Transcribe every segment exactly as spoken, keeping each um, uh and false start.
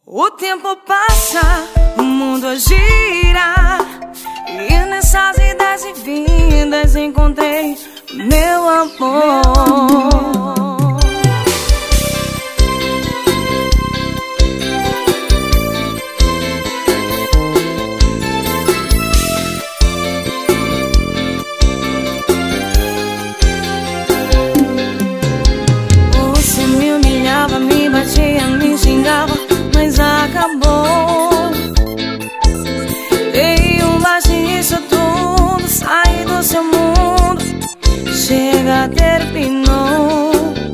O tempo passa, o mundo gira, e nessas idas e vindas encontrei meu amor. Você me humilhava, me batia, me xingava, mas acabou. Dei um baixo nisso tudo, saí do seu mundo, chega, terminou.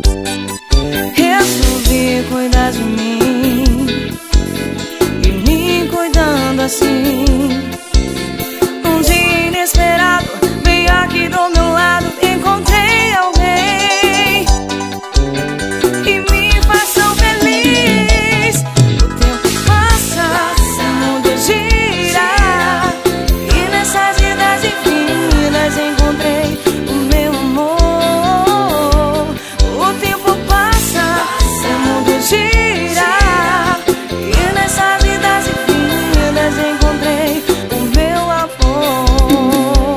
Resolvi cuidar de mim, e me cuidando assim. Um dia inesperado, bem aqui do meu lado, encontrei alguém que me faz tão feliz. O tempo passa, o mundo gira, e nessas idas e vindas encontrei o meu amor. O tempo passa, o mundo gira, e nessas idas e vindas encontrei o meu amor.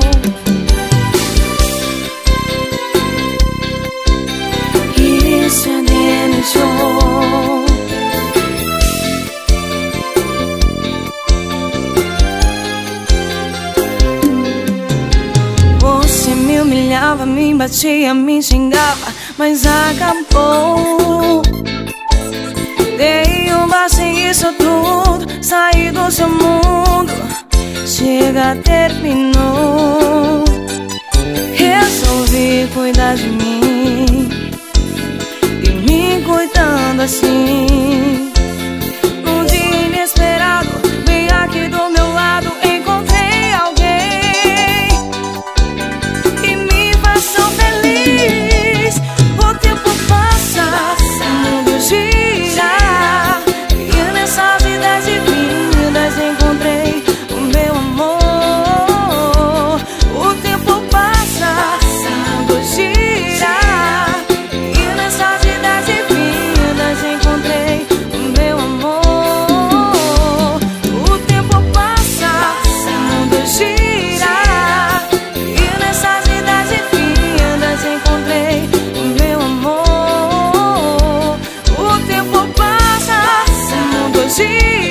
Isso é D N Show. Você me humilhava, me batia, me xingava, mas acabou. Dei um baixo em isso tudo, saí do seu mundo, chega, terminou. Resolvi cuidar de mim, e me cuidando assim. Um dia inesperado, bem aqui do meu lado, encontrei alguém que me faz tão feliz. O tempo passa, o mundo gira, e nessas idas e vindas encontrei o meu amor. O tempo passa, o mundo gira, e nessas idas e vindas encontrei o meu amor. O tempo passa, o mundo gira, e nessas idas e vindas encontrei o meu amor. O tempo passa, o mundo gira.